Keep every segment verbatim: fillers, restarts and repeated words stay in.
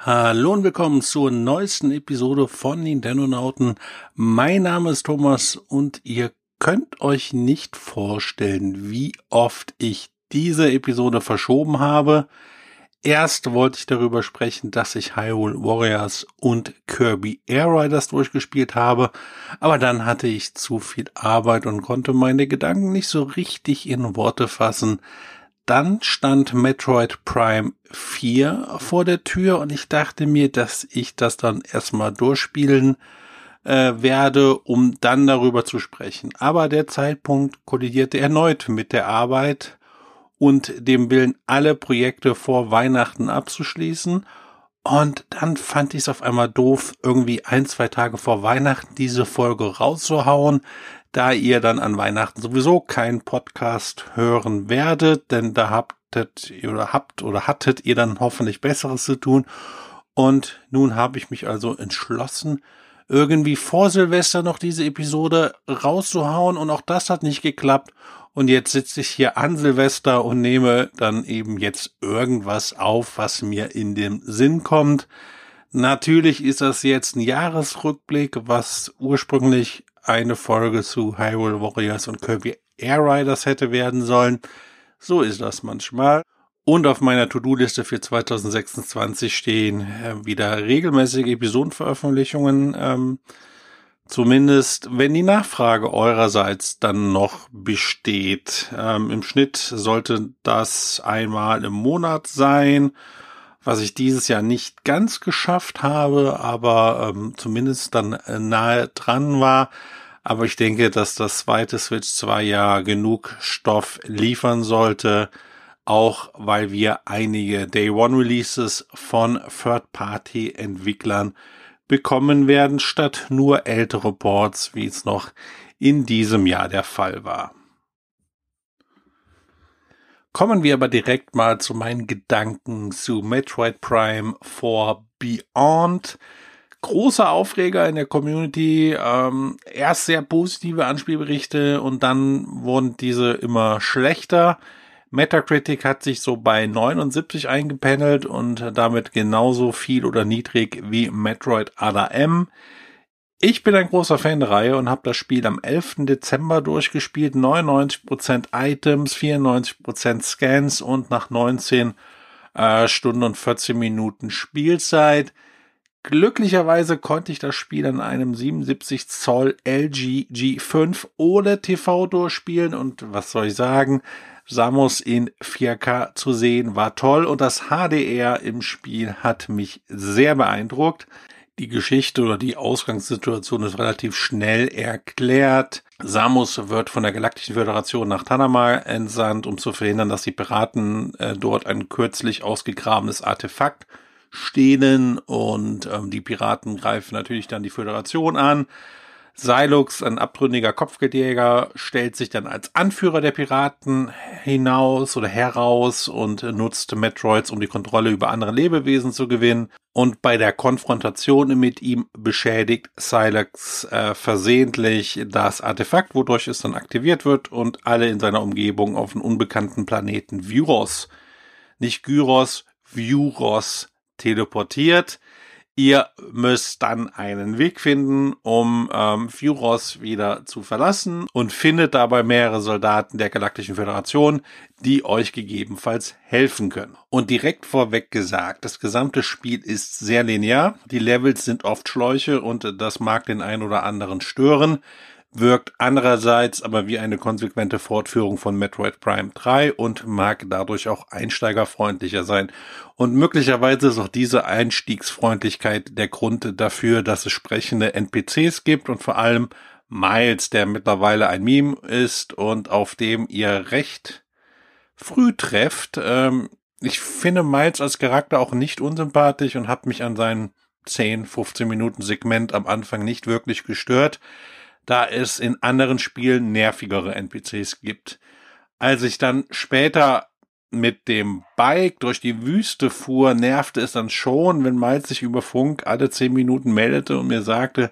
Hallo und willkommen zur neuesten Episode von Nintendonauten. Mein Name ist Thomas und ihr könnt euch nicht vorstellen, wie oft ich diese Episode verschoben habe. Erst wollte ich darüber sprechen, dass ich Hyrule Warriors und Kirby Air Riders durchgespielt habe, aber dann hatte ich zu viel Arbeit und konnte meine Gedanken nicht so richtig in Worte fassen. Dann stand Metroid Prime vier vor der Tür und ich dachte mir, dass ich das dann erstmal durchspielen äh, werde, um dann darüber zu sprechen. Aber der Zeitpunkt kollidierte erneut mit der Arbeit und dem Willen, alle Projekte vor Weihnachten abzuschließen. Und dann fand ich es auf einmal doof, irgendwie ein, zwei Tage vor Weihnachten diese Folge rauszuhauen, da ihr dann an Weihnachten sowieso keinen Podcast hören werdet, denn da habtet oder habt oder hattet ihr dann hoffentlich Besseres zu tun. Und nun habe ich mich also entschlossen, irgendwie vor Silvester noch diese Episode rauszuhauen, und auch das hat nicht geklappt. Und jetzt sitze ich hier an Silvester und nehme dann eben jetzt irgendwas auf, was mir in den Sinn kommt. Natürlich ist das jetzt ein Jahresrückblick, was ursprünglich eine Folge zu Hyrule Warriors und Kirby Air Riders hätte werden sollen. So ist das manchmal. Und auf meiner To-Do-Liste für zwanzig sechsundzwanzig stehen äh, wieder regelmäßige Episodenveröffentlichungen. Ähm, zumindest, wenn die Nachfrage eurerseits dann noch besteht. Ähm, Im Schnitt sollte das einmal im Monat sein, was ich dieses Jahr nicht ganz geschafft habe, aber ähm, zumindest dann äh, nahe dran war. Aber ich denke, dass das zweite Switch zwei ja genug Stoff liefern sollte, auch weil wir einige Day-One-Releases von Third-Party-Entwicklern bekommen werden, statt nur ältere Ports, wie es noch in diesem Jahr der Fall war. Kommen wir aber direkt mal zu meinen Gedanken zu Metroid Prime vier Beyond. Großer Aufreger in der Community, ähm, erst sehr positive Anspielberichte und dann wurden diese immer schlechter. Metacritic hat sich so bei neunundsiebzig eingependelt und damit genauso viel oder niedrig wie Metroid Other M. Ich bin ein großer Fan der Reihe und habe das Spiel am elften Dezember durchgespielt. neunundneunzig Prozent Items, vierundneunzig Prozent Scans und nach neunzehn äh, Stunden und vierzehn Minuten Spielzeit. Glücklicherweise konnte ich das Spiel an einem siebenundsiebzig Zoll L G G fünf O L E D T V durchspielen und was soll ich sagen, Samus in vier K zu sehen war toll und das H D R im Spiel hat mich sehr beeindruckt. Die Geschichte oder die Ausgangssituation ist relativ schnell erklärt. Samus wird von der Galaktischen Föderation nach Tanama entsandt, um zu verhindern, dass die Piraten äh, dort ein kürzlich ausgegrabenes Artefakt stehlen, und ähm, die Piraten greifen natürlich dann die Föderation an. Sylux, ein abtrünniger Kopfgeldjäger, stellt sich dann als Anführer der Piraten hinaus oder heraus und nutzt Metroids, um die Kontrolle über andere Lebewesen zu gewinnen. Und bei der Konfrontation mit ihm beschädigt Sylux äh, versehentlich das Artefakt, wodurch es dann aktiviert wird und alle in seiner Umgebung auf den unbekannten Planeten Vyros, nicht Gyros, Vyros, teleportiert. Ihr müsst dann einen Weg finden, um ähm, Vyros wieder zu verlassen, und findet dabei mehrere Soldaten der Galaktischen Föderation, die euch gegebenenfalls helfen können. Und direkt vorweg gesagt, das gesamte Spiel ist sehr linear. Die Levels sind oft Schläuche und das mag den einen oder anderen stören, wirkt andererseits aber wie eine konsequente Fortführung von Metroid Prime drei und mag dadurch auch einsteigerfreundlicher sein. Und möglicherweise ist auch diese Einstiegsfreundlichkeit der Grund dafür, dass es sprechende N P Cs gibt und vor allem Miles, der mittlerweile ein Meme ist und auf dem ihr recht früh trefft. Ähm, ich finde Miles als Charakter auch nicht unsympathisch und habe mich an seinen zehn, fünfzehn Minuten Segment am Anfang nicht wirklich gestört, da es in anderen Spielen nervigere N P Cs gibt. Als ich dann später mit dem Bike durch die Wüste fuhr, nervte es dann schon, wenn Miles sich über Funk alle zehn Minuten meldete und mir sagte,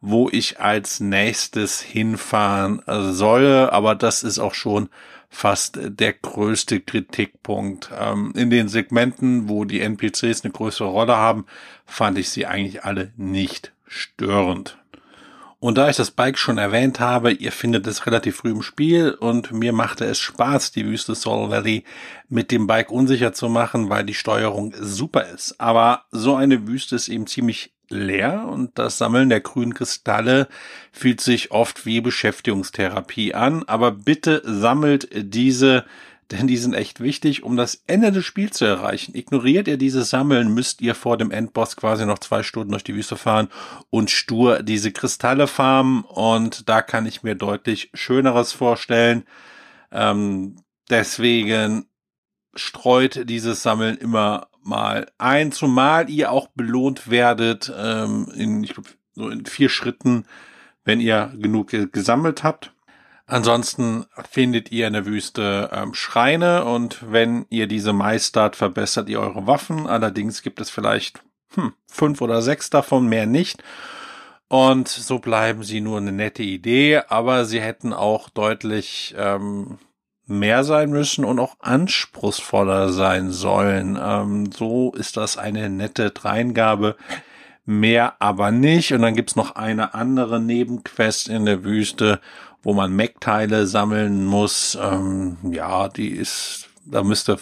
wo ich als nächstes hinfahren solle, aber das ist auch schon fast der größte Kritikpunkt. Ähm, in den Segmenten, wo die N P Cs eine größere Rolle haben, fand ich sie eigentlich alle nicht störend. Und da ich das Bike schon erwähnt habe, ihr findet es relativ früh im Spiel und mir machte es Spaß, die Wüste Soul Valley mit dem Bike unsicher zu machen, weil die Steuerung super ist. Aber so eine Wüste ist eben ziemlich leer und das Sammeln der grünen Kristalle fühlt sich oft wie Beschäftigungstherapie an. Aber bitte sammelt diese, denn die sind echt wichtig, um das Ende des Spiels zu erreichen. Ignoriert ihr dieses Sammeln, müsst ihr vor dem Endboss quasi noch zwei Stunden durch die Wüste fahren und stur diese Kristalle farmen. Und da kann ich mir deutlich Schöneres vorstellen. Ähm, deswegen streut dieses Sammeln immer mal ein, zumal ihr auch belohnt werdet ähm, in, ich glaube, so in vier Schritten, wenn ihr genug gesammelt habt. Ansonsten findet ihr in der Wüste ähm, Schreine und wenn ihr diese meistert, verbessert ihr eure Waffen. Allerdings gibt es vielleicht hm, fünf oder sechs davon, mehr nicht. Und so bleiben sie nur eine nette Idee, aber sie hätten auch deutlich ähm, mehr sein müssen und auch anspruchsvoller sein sollen. Ähm, so ist das eine nette Dreingabe. Mehr aber nicht. Und dann gibt's noch eine andere Nebenquest in der Wüste, wo man Mech-Teile sammeln muss. Ähm, ja, die ist, da müsste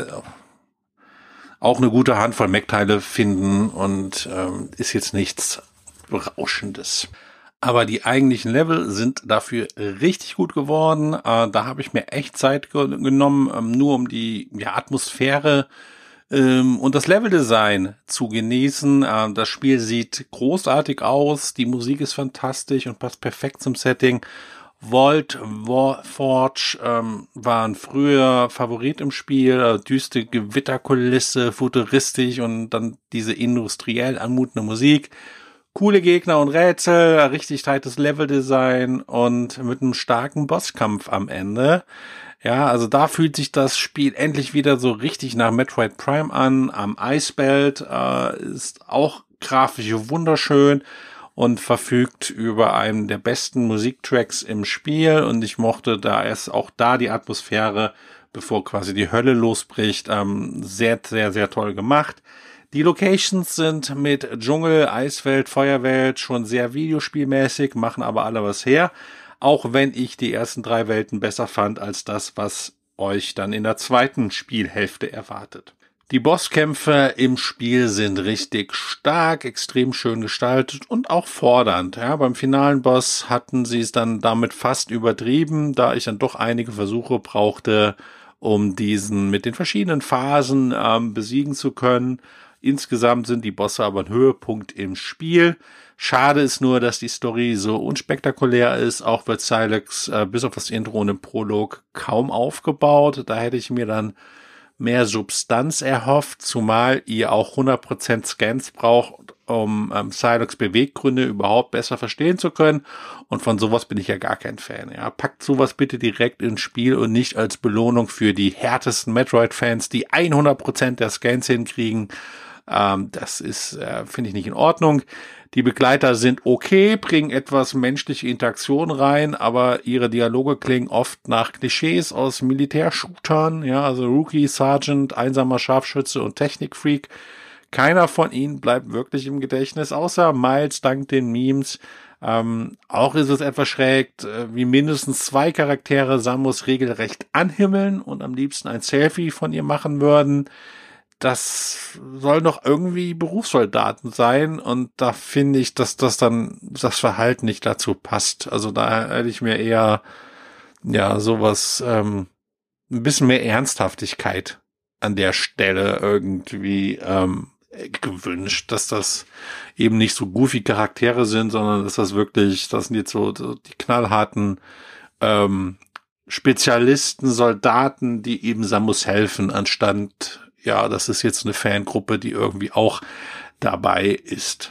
auch eine gute Handvoll Mech-Teile finden und ähm, ist jetzt nichts Berauschendes. Aber die eigentlichen Level sind dafür richtig gut geworden. Äh, da habe ich mir echt Zeit ge- genommen, ähm, nur um die ja, Atmosphäre ähm, und das Leveldesign zu genießen. Äh, das Spiel sieht großartig aus, die Musik ist fantastisch und passt perfekt zum Setting. Vault Warforge ähm, waren früher Favorit im Spiel, äh, düstere Gewitterkulisse, futuristisch und dann diese industriell anmutende Musik. Coole Gegner und Rätsel, richtig tightes Leveldesign und mit einem starken Bosskampf am Ende. Ja, also da fühlt sich das Spiel endlich wieder so richtig nach Metroid Prime an. Am Icebelt äh, ist auch grafisch wunderschön und verfügt über einen der besten Musiktracks im Spiel. Und ich mochte da erst auch da die Atmosphäre, bevor quasi die Hölle losbricht, ähm, sehr, sehr, sehr toll gemacht. Die Locations sind mit Dschungel, Eiswelt, Feuerwelt schon sehr videospielmäßig, machen aber alle was her. Auch wenn ich die ersten drei Welten besser fand als das, was euch dann in der zweiten Spielhälfte erwartet. Die Bosskämpfe im Spiel sind richtig stark, extrem schön gestaltet und auch fordernd. Ja, beim finalen Boss hatten sie es dann damit fast übertrieben, da ich dann doch einige Versuche brauchte, um diesen mit den verschiedenen Phasen ähm, besiegen zu können. Insgesamt sind die Bosse aber ein Höhepunkt im Spiel. Schade ist nur, dass die Story so unspektakulär ist. Auch wird Silex äh, bis auf das Intro und den Prolog kaum aufgebaut. Da hätte ich mir dann mehr Substanz erhofft, zumal ihr auch hundert Prozent Scans braucht, um ähm, Silex Beweggründe überhaupt besser verstehen zu können. Und von sowas bin ich ja gar kein Fan. Ja, packt sowas bitte direkt ins Spiel und nicht als Belohnung für die härtesten Metroid-Fans, die hundert Prozent der Scans hinkriegen. Ähm, das ist, äh, finde ich, nicht in Ordnung. Die Begleiter sind okay, bringen etwas menschliche Interaktion rein, aber ihre Dialoge klingen oft nach Klischees aus Militärshootern, ja, also Rookie, Sergeant, einsamer Scharfschütze und Technikfreak. Keiner von ihnen bleibt wirklich im Gedächtnis, außer Miles dank den Memes. Ähm, auch ist es etwas schräg, äh, wie mindestens zwei Charaktere Samus regelrecht anhimmeln und am liebsten ein Selfie von ihr machen würden. Das soll doch irgendwie Berufssoldaten sein und da finde ich, dass das dann das Verhalten nicht dazu passt. Also da hätte ich mir eher ja sowas ähm, ein bisschen mehr Ernsthaftigkeit an der Stelle irgendwie ähm, gewünscht, dass das eben nicht so goofy Charaktere sind, sondern dass das wirklich, das sind jetzt so, so die knallharten ähm, Spezialisten, Soldaten, die eben Samus helfen, anstatt ja, das ist jetzt eine Fangruppe, die irgendwie auch dabei ist.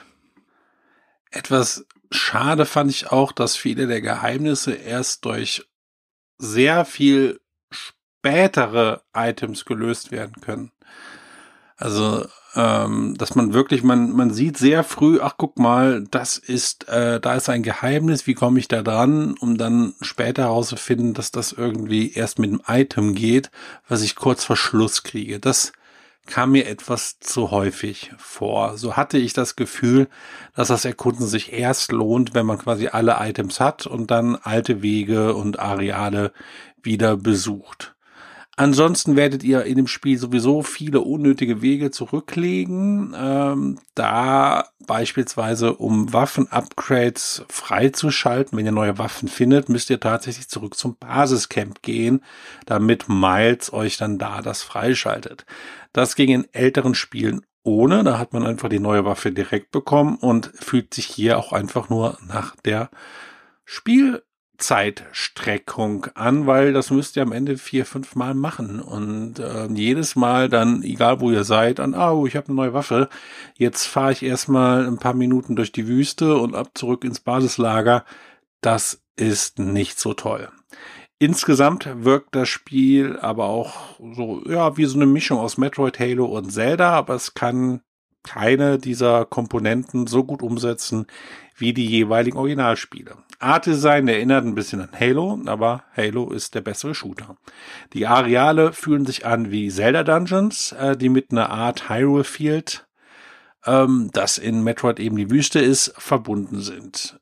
Etwas schade fand ich auch, dass viele der Geheimnisse erst durch sehr viel spätere Items gelöst werden können. Also, ähm, dass man wirklich, man, man sieht sehr früh, ach guck mal, das ist, äh, da ist ein Geheimnis, wie komme ich da dran, um dann später herauszufinden, dass das irgendwie erst mit dem Item geht, was ich kurz vor Schluss kriege. Das kam mir etwas zu häufig vor. So hatte ich das Gefühl, dass das Erkunden sich erst lohnt, wenn man quasi alle Items hat und dann alte Wege und Areale wieder besucht. Ansonsten werdet ihr in dem Spiel sowieso viele unnötige Wege zurücklegen, ähm, da beispielsweise um Waffen-Upgrades freizuschalten, wenn ihr neue Waffen findet, müsst ihr tatsächlich zurück zum Basiscamp gehen, damit Miles euch dann da das freischaltet. Das ging in älteren Spielen ohne, da hat man einfach die neue Waffe direkt bekommen und fühlt sich hier auch einfach nur nach der Spiel Zeitstreckung an, weil das müsst ihr am Ende vier, fünf Mal machen und äh, jedes Mal dann, egal wo ihr seid, an, oh, ich habe eine neue Waffe, jetzt fahre ich erstmal ein paar Minuten durch die Wüste und ab zurück ins Basislager. Das ist nicht so toll. Insgesamt wirkt das Spiel aber auch so, ja, wie so eine Mischung aus Metroid, Halo und Zelda, aber es kann keine dieser Komponenten so gut umsetzen wie die jeweiligen Originalspiele. Art-Design erinnert ein bisschen an Halo, aber Halo ist der bessere Shooter. Die Areale fühlen sich an wie Zelda-Dungeons, äh, die mit einer Art Hyrule Field, ähm, das in Metroid eben die Wüste ist, verbunden sind.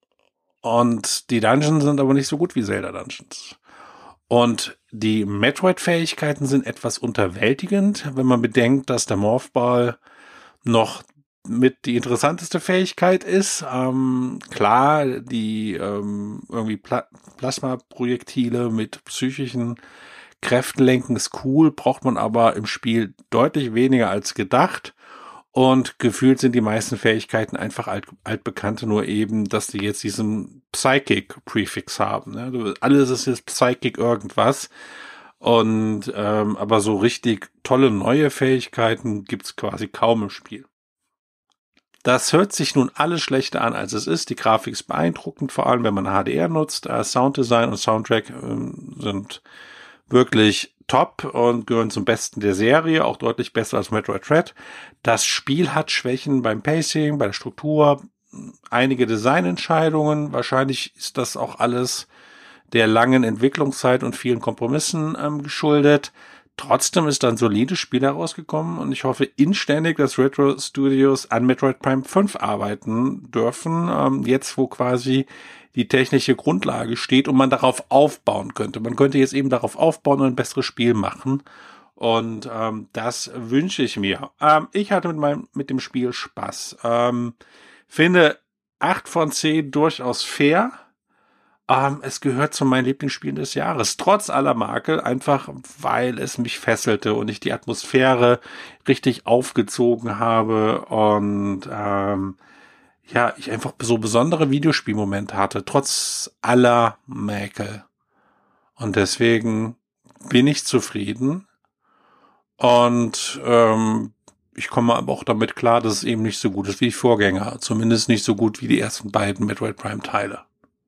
Und die Dungeons sind aber nicht so gut wie Zelda-Dungeons. Und die Metroid-Fähigkeiten sind etwas unterwältigend, wenn man bedenkt, dass der Morphball noch mit die interessanteste Fähigkeit ist. Ähm, klar, die ähm, irgendwie Pla- Plasmaprojektile mit psychischen Kräften lenken ist cool, braucht man aber im Spiel deutlich weniger als gedacht. Und gefühlt sind die meisten Fähigkeiten einfach alt, altbekannte, nur eben, dass die jetzt diesen Psychic-Prefix haben. Ne? Alles ist jetzt Psychic irgendwas. Und ähm, aber so richtig tolle neue Fähigkeiten gibt's quasi kaum im Spiel. Das hört sich nun alles schlechter an, als es ist. Die Grafik ist beeindruckend, vor allem wenn man H D R nutzt. Äh, Sounddesign und Soundtrack ähm, sind wirklich top und gehören zum Besten der Serie, auch deutlich besser als Metroid Dread. Das Spiel hat Schwächen beim Pacing, bei der Struktur, einige Designentscheidungen. Wahrscheinlich ist das auch alles der langen Entwicklungszeit und vielen Kompromissen ähm, geschuldet. Trotzdem ist ein solides Spiel herausgekommen und ich hoffe inständig, dass Retro Studios an Metroid Prime fünf arbeiten dürfen, ähm, jetzt wo quasi die technische Grundlage steht und man darauf aufbauen könnte. Man könnte jetzt eben darauf aufbauen und ein besseres Spiel machen und ähm, das wünsche ich mir. Ähm, ich hatte mit meinem mit dem Spiel Spaß. Ähm, finde acht von zehn durchaus fair. Um, es gehört zu meinen Lieblingsspielen des Jahres, trotz aller Makel, einfach weil es mich fesselte und ich die Atmosphäre richtig aufgezogen habe und ähm, ja, ich einfach so besondere Videospielmomente hatte, trotz aller Makel. Und deswegen bin ich zufrieden und ähm, ich komme aber auch damit klar, dass es eben nicht so gut ist wie die Vorgänger, zumindest nicht so gut wie die ersten beiden Metroid Prime Teile.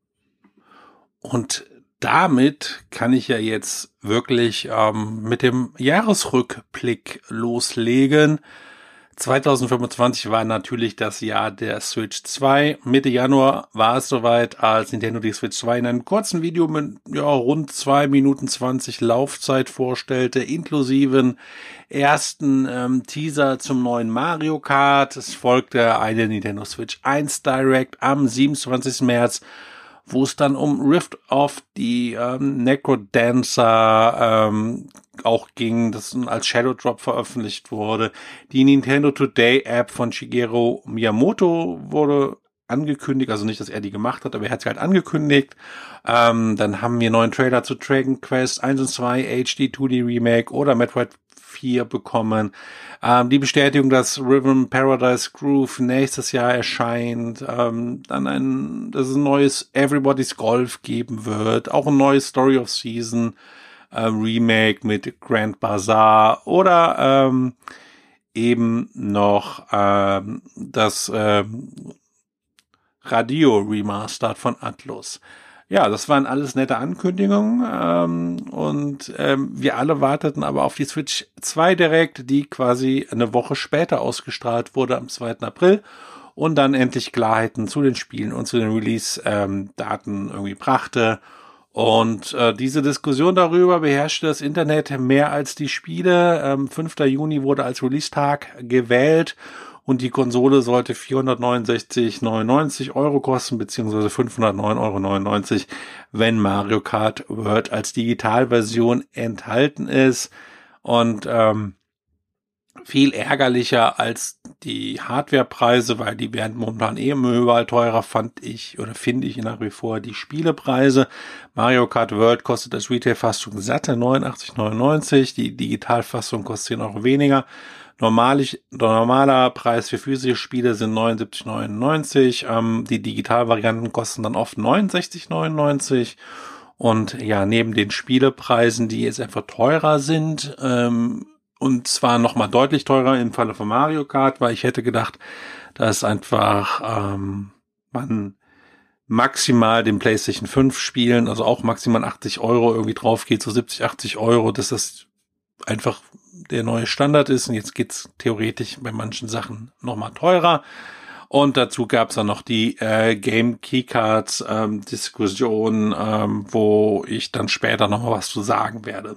Und damit kann ich ja jetzt wirklich ähm, mit dem Jahresrückblick loslegen. zwanzig fünfundzwanzig war natürlich das Jahr der Switch zwei. Mitte Januar war es soweit, als Nintendo die Switch zwei in einem kurzen Video mit ja, rund zwei Minuten zwanzig Laufzeit vorstellte, inklusive ersten ähm, Teaser zum neuen Mario Kart. Es folgte eine Nintendo Switch eins Direct am siebenundzwanzigsten März, wo es dann um Rift of die ähm, Necrodancer ähm, auch ging, das als Shadow Drop veröffentlicht wurde. Die Nintendo Today App von Shigeru Miyamoto wurde angekündigt, also nicht, dass er die gemacht hat, aber er hat sie halt angekündigt. Ähm, dann haben wir einen neuen Trailer zu Dragon Quest eins und zwei H D zwei D Remake oder Metroid vier bekommen. Ähm, die Bestätigung, dass Rhythm Paradise Groove nächstes Jahr erscheint. Ähm, dann ein, dass es ein neues Everybody's Golf geben wird. Auch ein neues Story of Season äh, Remake mit Grand Bazaar. Oder ähm, eben noch ähm, das ähm, Radio Remastered von Atlus. Ja, das waren alles nette Ankündigungen ähm, und ähm, wir alle warteten aber auf die Switch zwei Direct, die quasi eine Woche später ausgestrahlt wurde, am zweiten April und dann endlich Klarheiten zu den Spielen und zu den Release-Daten ähm, irgendwie brachte. Und äh, diese Diskussion darüber beherrschte das Internet mehr als die Spiele. Ähm, fünfter Juni wurde als Release-Tag gewählt. Und die Konsole sollte vierhundertneunundsechzig Komma neunundneunzig Euro kosten, beziehungsweise fünfhundertneun Komma neunundneunzig Euro, wenn Mario Kart World als Digitalversion enthalten ist. Und ähm, viel ärgerlicher als die Hardwarepreise, weil die werden momentan eh überall teurer, fand ich oder finde ich nach wie vor die Spielepreise. Mario Kart World kostet als Retail-Fassung satte neunundachtzig Komma neunundneunzig, die Digitalfassung kostet zehn Euro weniger. Normalig, der normaler Preis für physische Spiele sind neunundsiebzig Komma neunundneunzig. Ähm, die Digitalvarianten kosten dann oft neunundsechzig Komma neunundneunzig. Und ja, neben den Spielepreisen, die jetzt einfach teurer sind, ähm, und zwar nochmal deutlich teurer im Falle von Mario Kart, weil ich hätte gedacht, dass einfach ähm, man maximal den PlayStation fünf spielen, also auch maximal achtzig Euro irgendwie drauf geht, so siebzig, achtzig Euro, dass das einfach der neue Standard ist. Und jetzt geht's theoretisch bei manchen Sachen nochmal teurer. Und dazu gab's dann noch die äh, Game Keycards ähm, Diskussion, ähm, wo ich dann später nochmal was zu sagen werde.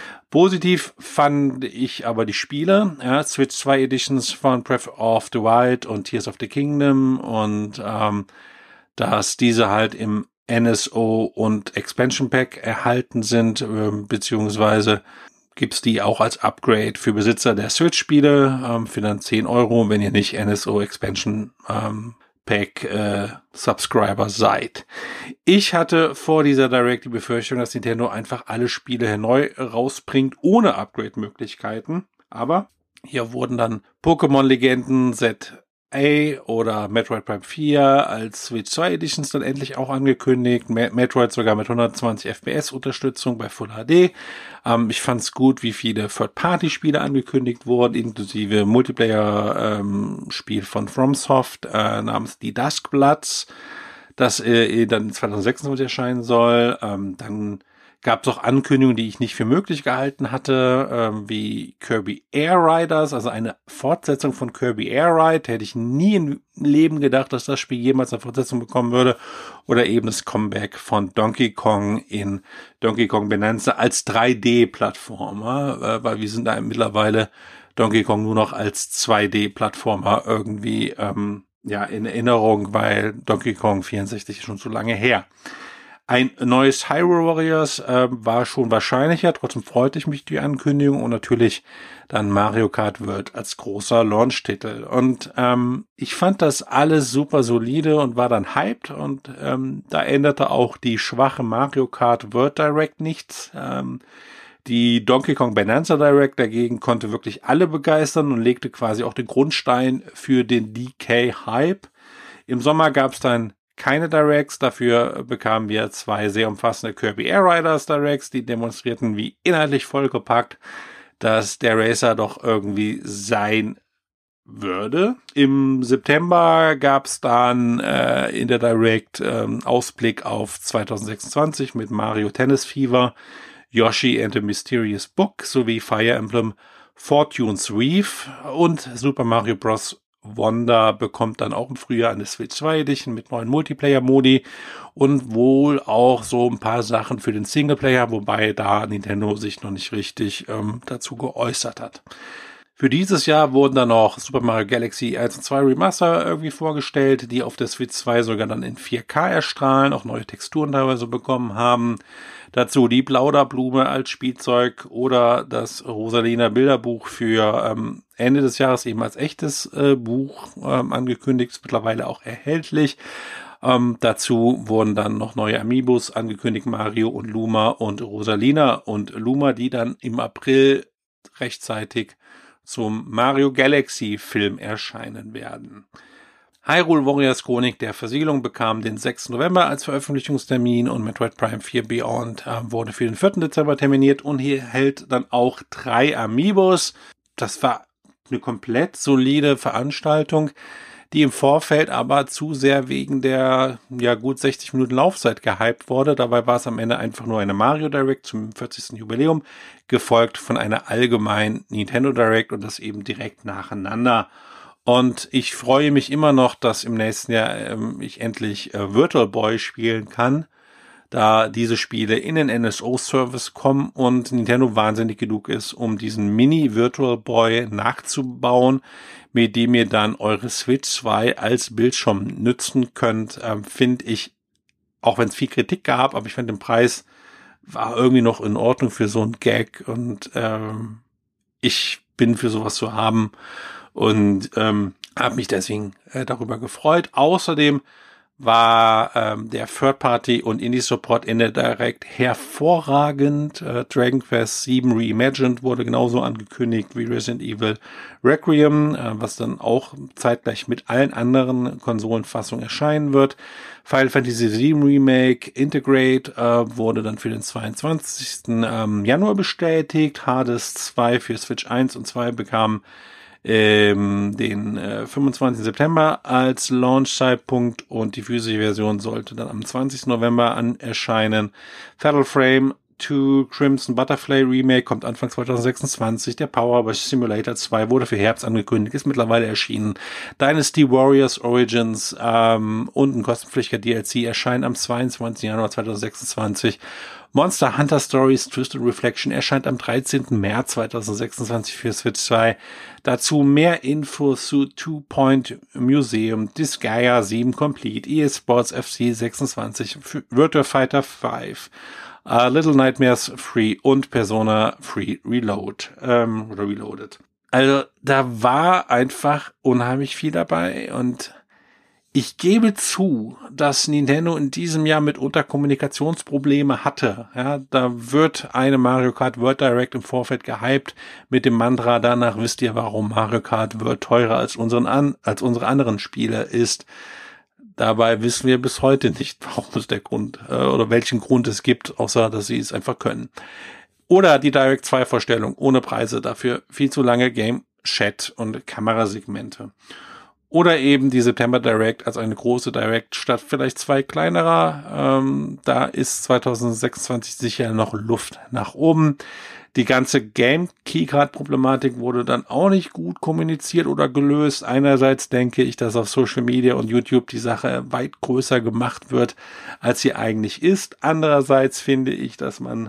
Positiv fand ich aber die Spiele, ja, Switch zwei Editions von Breath of the Wild und Tears of the Kingdom und ähm, dass diese halt im N S O und Expansion Pack erhalten sind, äh, beziehungsweise gibt's die auch als Upgrade für Besitzer der Switch-Spiele ähm, für dann zehn Euro, wenn ihr nicht N S O Expansion ähm, Pack äh, Subscriber seid. Ich hatte vor dieser Direct die Befürchtung, dass Nintendo einfach alle Spiele neu rausbringt, ohne Upgrade-Möglichkeiten. Aber hier wurden dann Pokémon Legenden Z A oder Metroid Prime vier als Switch zwei Editions dann endlich auch angekündigt. Metroid sogar mit hundertzwanzig F P S Unterstützung bei Full H D. Ähm, ich fand's gut, wie viele Third-Party-Spiele angekündigt wurden, inklusive Multiplayer-Spiel ähm, von FromSoft äh, namens Die Duskbloods, das äh, dann zwanzig sechsundzwanzig erscheinen soll. Ähm, dann gab es auch Ankündigungen, die ich nicht für möglich gehalten hatte, ähm, wie Kirby Air Riders, also eine Fortsetzung von Kirby Air Ride. Hätte ich nie im Leben gedacht, dass das Spiel jemals eine Fortsetzung bekommen würde. Oder eben das Comeback von Donkey Kong in Donkey Kong Bonanza als drei D-Plattformer, äh, weil wir sind da mittlerweile Donkey Kong nur noch als zwei D-Plattformer irgendwie ähm, ja in Erinnerung, weil Donkey Kong vierundsechzig ist schon zu lange her. Ein neues Hyrule Warriors äh, war schon wahrscheinlicher, trotzdem freute ich mich die Ankündigung und natürlich dann Mario Kart World als großer Launch-Titel. Und ähm, ich fand das alles super solide und war dann hyped und ähm, da änderte auch die schwache Mario Kart World Direct nichts. Ähm, die Donkey Kong Bonanza Direct dagegen konnte wirklich alle begeistern und legte quasi auch den Grundstein für den D K-Hype. Im Sommer gab es dann keine Directs, dafür bekamen wir zwei sehr umfassende Kirby Air Riders Directs, die demonstrierten, wie inhaltlich vollgepackt dass der Racer doch irgendwie sein würde. Im September gab es dann äh, in der Direct ähm, Ausblick auf zwanzig sechsundzwanzig mit Mario Tennis Fever, Yoshi and the Mysterious Book sowie Fire Emblem Fortune's Reef und Super Mario Bros. Wonder bekommt dann auch im Frühjahr eine Switch zwei Edition mit neuen Multiplayer-Modi und wohl auch so ein paar Sachen für den Singleplayer, wobei da Nintendo sich noch nicht richtig ähm, dazu geäußert hat. Für dieses Jahr wurden dann noch Super Mario Galaxy eins und zwei Remaster irgendwie vorgestellt, die auf der Switch zwei sogar dann in vier K erstrahlen, auch neue Texturen teilweise bekommen haben. Dazu die Plauderblume als Spielzeug oder das Rosalina Bilderbuch für ähm, Ende des Jahres eben als echtes äh, Buch ähm, angekündigt, ist mittlerweile auch erhältlich. Ähm, dazu wurden dann noch neue Amiibos angekündigt, Mario und Luma und Rosalina und Luma, die dann im April rechtzeitig zum Mario Galaxy Film erscheinen werden. Hyrule Warriors Chronik der Versiegelung bekam den sechsten November als Veröffentlichungstermin und Metroid Prime vier Beyond äh, wurde für den vierten Dezember terminiert und hier hält dann auch drei Amiibos. Das war eine komplett solide Veranstaltung. die im Vorfeld aber zu sehr wegen der ja gut sechzig Minuten Laufzeit gehypt wurde. Dabei war es am Ende einfach nur eine Mario Direct zum vierzigsten Jubiläum, gefolgt von einer allgemeinen Nintendo Direct und das eben direkt nacheinander. Und ich freue mich immer noch, dass im nächsten Jahr ähm, ich endlich äh, Virtual Boy spielen kann, da diese Spiele in den N S O-Service kommen und Nintendo wahnsinnig genug ist, um diesen Mini-Virtual Boy nachzubauen, mit dem ihr dann eure Switch zwei als Bildschirm nützen könnt, ähm, finde ich, auch wenn es viel Kritik gab, aber ich finde den Preis war irgendwie noch in Ordnung für so einen Gag und ähm, ich bin für sowas zu haben und ähm, habe mich deswegen äh, darüber gefreut. Außerdem war ähm, der Third-Party- und Indie-Support in der Direct hervorragend. Äh, Dragon Quest sieben Reimagined wurde genauso angekündigt wie Resident Evil Requiem, äh, was dann auch zeitgleich mit allen anderen Konsolenfassungen erscheinen wird. Final Fantasy sieben Remake Integrate äh, wurde dann für den zweiundzwanzigsten Ähm, Januar bestätigt. Hades zwei für Switch eins und zwei bekam ähm, den äh, fünfundzwanzigsten September als Launch-Zeitpunkt und die physische Version sollte dann am zwanzigsten November an erscheinen. Fatal Frame zwei Crimson Butterfly Remake kommt Anfang zweitausendsechsundzwanzig. Der Power Wash Simulator zwei wurde für Herbst angekündigt, ist mittlerweile erschienen. Dynasty Warriors Origins ähm, und ein kostenpflichtiger D L C erscheint am zweiundzwanzigsten Januar zweitausendsechsundzwanzig. Monster Hunter Stories Twisted Reflection erscheint am dreizehnten März zweitausendsechsundzwanzig für Switch zwei. Dazu mehr Infos zu Two Point Museum, Disgaea sieben Complete, eSports F C sechsundzwanzig, Virtua Fighter fünf, uh, Little Nightmares Free und Persona Free Reload ähm, oder Reloaded. Also da war einfach unheimlich viel dabei und ich gebe zu, dass Nintendo in diesem Jahr mitunter Kommunikationsprobleme hatte. Ja, da wird eine Mario Kart World Direct im Vorfeld gehypt mit dem Mantra, danach wisst ihr, warum Mario Kart World teurer als, unseren an, als unsere anderen Spiele ist. Dabei wissen wir bis heute nicht, warum es der Grund äh, oder welchen Grund es gibt, außer dass sie es einfach können. Oder die Direct zwei Vorstellung ohne Preise, dafür viel zu lange Game Chat und Kamerasegmente. Oder eben die September Direct als eine große Direct statt vielleicht zwei kleinerer. Ähm, da ist zweitausendsechsundzwanzig sicher noch Luft nach oben. Die ganze Game Keycard Problematik wurde dann auch nicht gut kommuniziert oder gelöst. Einerseits denke ich, dass auf Social Media und YouTube die Sache weit größer gemacht wird, als sie eigentlich ist. Andererseits finde ich, dass man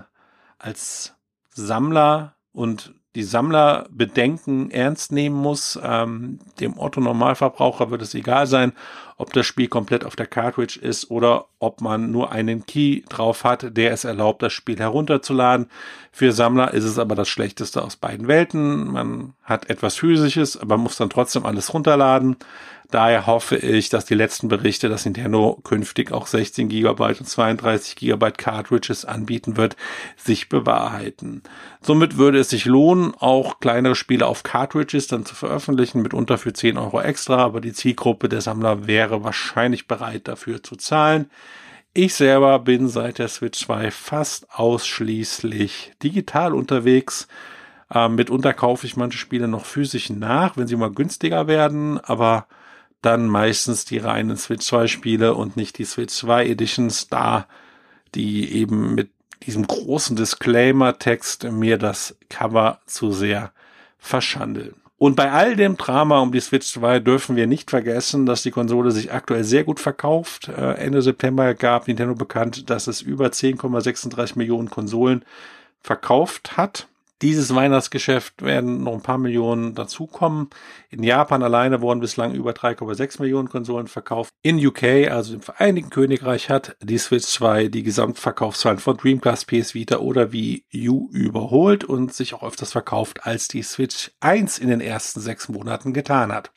als Sammler und die Sammlerbedenken ernst nehmen muss. Ähm, dem Otto-Normalverbraucher wird es egal sein, ob das Spiel komplett auf der Cartridge ist oder ob man nur einen Key drauf hat, der es erlaubt, das Spiel herunterzuladen. Für Sammler ist es aber das Schlechteste aus beiden Welten. Man hat etwas Physisches, aber muss dann trotzdem alles runterladen. Daher hoffe ich, dass die letzten Berichte, dass Nintendo künftig auch sechzehn Gigabyte und zweiunddreißig Gigabyte Cartridges anbieten wird, sich bewahrheiten. Somit würde es sich lohnen, auch kleinere Spiele auf Cartridges dann zu veröffentlichen, mitunter für zehn Euro extra, aber die Zielgruppe der Sammler wäre wahrscheinlich bereit dafür zu zahlen. Ich selber bin seit der Switch zwei fast ausschließlich digital unterwegs. Ähm, mitunter kaufe ich manche Spiele noch physisch nach, wenn sie mal günstiger werden, aber dann meistens die reinen Switch zwei Spiele und nicht die Switch zwei Editions, da die eben mit diesem großen Disclaimer-Text mir das Cover zu sehr verschandeln. Und bei all dem Drama um die Switch zwei dürfen wir nicht vergessen, dass die Konsole sich aktuell sehr gut verkauft. Äh, Ende September gab Nintendo bekannt, dass es über zehn Komma sechsunddreißig Millionen Konsolen verkauft hat. Dieses Weihnachtsgeschäft werden noch ein paar Millionen dazukommen. In Japan alleine wurden bislang über drei Komma sechs Millionen Konsolen verkauft. In U K, also im Vereinigten Königreich, hat die Switch zwei die Gesamtverkaufszahlen von Dreamcast, P S Vita oder Wii U überholt und sich auch öfters verkauft, als die Switch eins in den ersten sechs Monaten getan hat.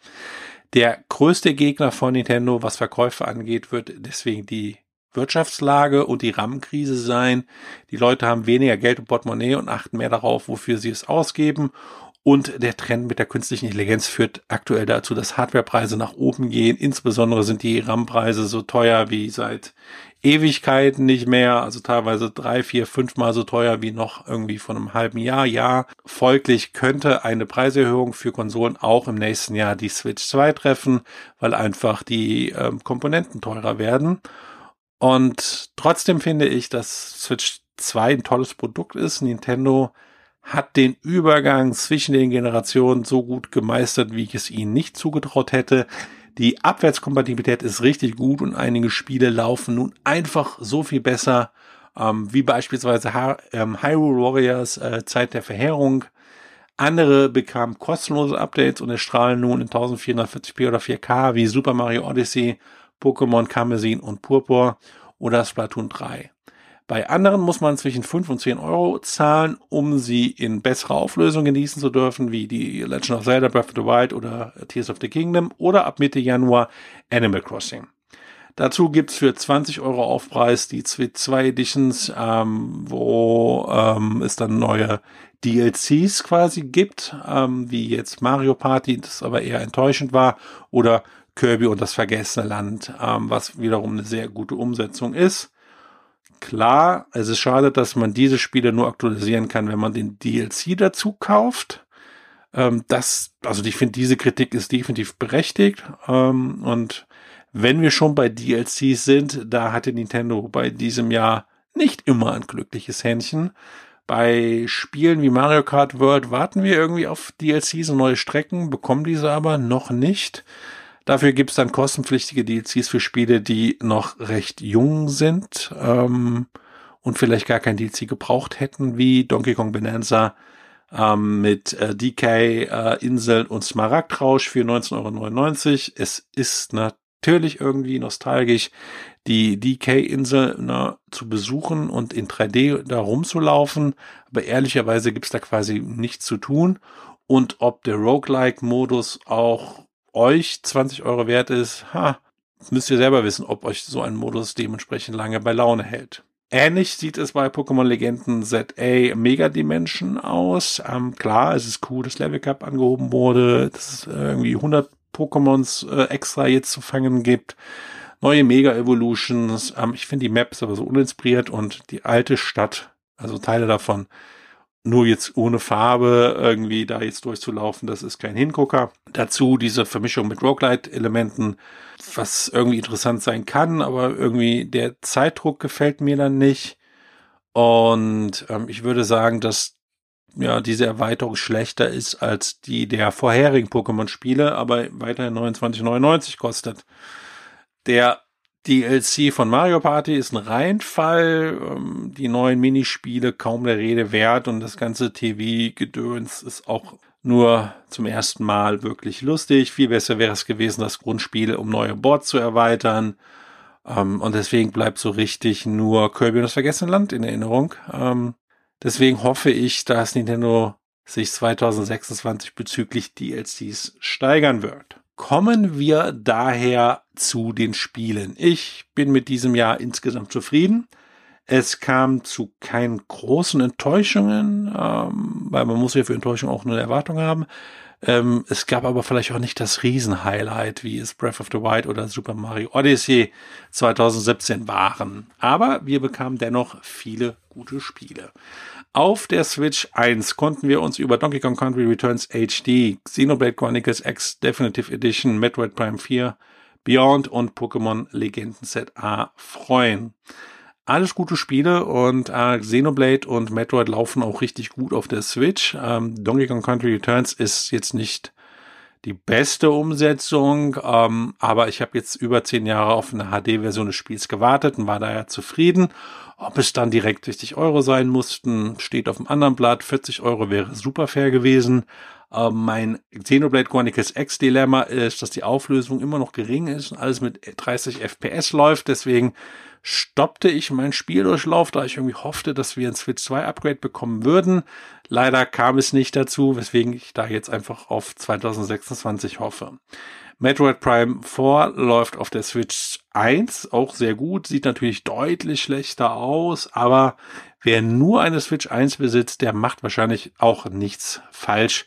Der größte Gegner von Nintendo, was Verkäufe angeht, wird deswegen die Wirtschaftslage und die RAM-Krise sein. Die Leute haben weniger Geld im Portemonnaie und achten mehr darauf, wofür sie es ausgeben. Und der Trend mit der künstlichen Intelligenz führt aktuell dazu, dass Hardwarepreise nach oben gehen. Insbesondere sind die RAM-Preise so teuer wie seit Ewigkeiten nicht mehr. Also teilweise drei, vier, fünfmal so teuer wie noch irgendwie vor einem halben Jahr. Ja, folglich könnte eine Preiserhöhung für Konsolen auch im nächsten Jahr die Switch zwei treffen, weil einfach die ähm, Komponenten teurer werden. Und trotzdem finde ich, dass Switch zwei ein tolles Produkt ist. Nintendo hat den Übergang zwischen den Generationen so gut gemeistert, wie ich es ihnen nicht zugetraut hätte. Die Abwärtskompatibilität ist richtig gut und einige Spiele laufen nun einfach so viel besser, ähm, wie beispielsweise ha- ähm, Hyrule Warriors äh, Zeit der Verheerung. Andere bekamen kostenlose Updates und erstrahlen nun in vierzehnhundertvierzig p oder vier K wie Super Mario Odyssey, Pokémon Karmesin und Purpur oder Splatoon drei. Bei anderen muss man zwischen fünf und zehn Euro zahlen, um sie in besserer Auflösung genießen zu dürfen, wie die Legend of Zelda Breath of the Wild oder Tears of the Kingdom oder ab Mitte Januar Animal Crossing. Dazu gibt's für zwanzig Euro Aufpreis die Switch zwei Editions, ähm, wo ähm, es dann neue D L Cs quasi gibt, ähm, wie jetzt Mario Party, das aber eher enttäuschend war, oder Kirby und das Vergessene Land, ähm, was wiederum eine sehr gute Umsetzung ist. Klar, es ist schade, dass man diese Spiele nur aktualisieren kann, wenn man den D L C dazu kauft. Ähm, das, also ich finde, diese Kritik ist definitiv berechtigt. Ähm, und wenn wir schon bei D L Cs sind, da hatte Nintendo bei diesem Jahr nicht immer ein glückliches Händchen. Bei Spielen wie Mario Kart World warten wir irgendwie auf D L Cs und neue Strecken, bekommen diese aber noch nicht. Dafür gibt es dann kostenpflichtige D L Cs für Spiele, die noch recht jung sind ähm, und vielleicht gar kein D L C gebraucht hätten, wie Donkey Kong Bonanza ähm, mit äh, D K, äh, Inseln und Smaragdrausch für neunzehn Euro neunundneunzig. Es ist natürlich irgendwie nostalgisch, die D K-Insel ne, zu besuchen und in drei D da rumzulaufen, aber ehrlicherweise gibt es da quasi nichts zu tun. Und ob der Roguelike-Modus auch euch zwanzig Euro wert ist, ha, müsst ihr selber wissen, ob euch so ein Modus dementsprechend lange bei Laune hält. Ähnlich sieht es bei Pokémon Legenden Z A Mega Dimension aus. Ähm, klar, es ist cool, dass Level Cap angehoben wurde, dass es irgendwie hundert Pokémons äh, extra jetzt zu fangen gibt. Neue Mega Evolutions. Ähm, ich finde die Maps aber so uninspiriert und die alte Stadt, also Teile davon, nur jetzt ohne Farbe irgendwie da jetzt durchzulaufen, das ist kein Hingucker. Dazu diese Vermischung mit Roguelite-Elementen, was irgendwie interessant sein kann, aber irgendwie der Zeitdruck gefällt mir dann nicht. Und ähm, ich würde sagen, dass ja diese Erweiterung schlechter ist als die der vorherigen Pokémon-Spiele, aber weiterhin neunundzwanzig neunundneunzig kostet. Der D L C von Mario Party ist ein Reinfall, ähm, die neuen Minispiele kaum der Rede wert und das ganze T V-Gedöns ist auch nur zum ersten Mal wirklich lustig. Viel besser wäre es gewesen, das Grundspiel um neue Boards zu erweitern. Ähm, und deswegen bleibt so richtig nur Kirby und das Vergessene Land in Erinnerung. Ähm, deswegen hoffe ich, dass Nintendo sich zwanzig sechsundzwanzig bezüglich D L Cs steigern wird. Kommen wir daher zu den Spielen. Ich bin mit diesem Jahr insgesamt zufrieden. Es kam zu keinen großen Enttäuschungen, ähm, weil man muss ja für Enttäuschung auch eine Erwartung haben. Ähm, es gab aber vielleicht auch nicht das Riesen-Highlight, wie es Breath of the Wild oder Super Mario Odyssey zwanzig siebzehn waren. Aber wir bekamen dennoch viele gute Spiele. Auf der Switch eins konnten wir uns über Donkey Kong Country Returns H D, Xenoblade Chronicles X Definitive Edition, Metroid Prime vier, Beyond und Pokémon Legenden Z A freuen. Alles gute Spiele und äh, Xenoblade und Metroid laufen auch richtig gut auf der Switch. Ähm, Donkey Kong Country Returns ist jetzt nicht die beste Umsetzung, ähm, aber ich habe jetzt über zehn Jahre auf eine H D-Version des Spiels gewartet und war daher zufrieden. Ob es dann direkt sechzig Euro sein mussten, steht auf dem anderen Blatt. vierzig Euro wäre super fair gewesen. Äh, mein Xenoblade Chronicles X Dilemma ist, dass die Auflösung immer noch gering ist und alles mit dreißig F P S läuft. Deswegen stoppte ich meinen Spieldurchlauf, da ich irgendwie hoffte, dass wir ein Switch zwei Upgrade bekommen würden. Leider kam es nicht dazu, weswegen ich da jetzt einfach auf zwanzig sechsundzwanzig hoffe. Metroid Prime vier läuft auf der Switch eins auch sehr gut, sieht natürlich deutlich schlechter aus, aber wer nur eine Switch eins besitzt, der macht wahrscheinlich auch nichts falsch.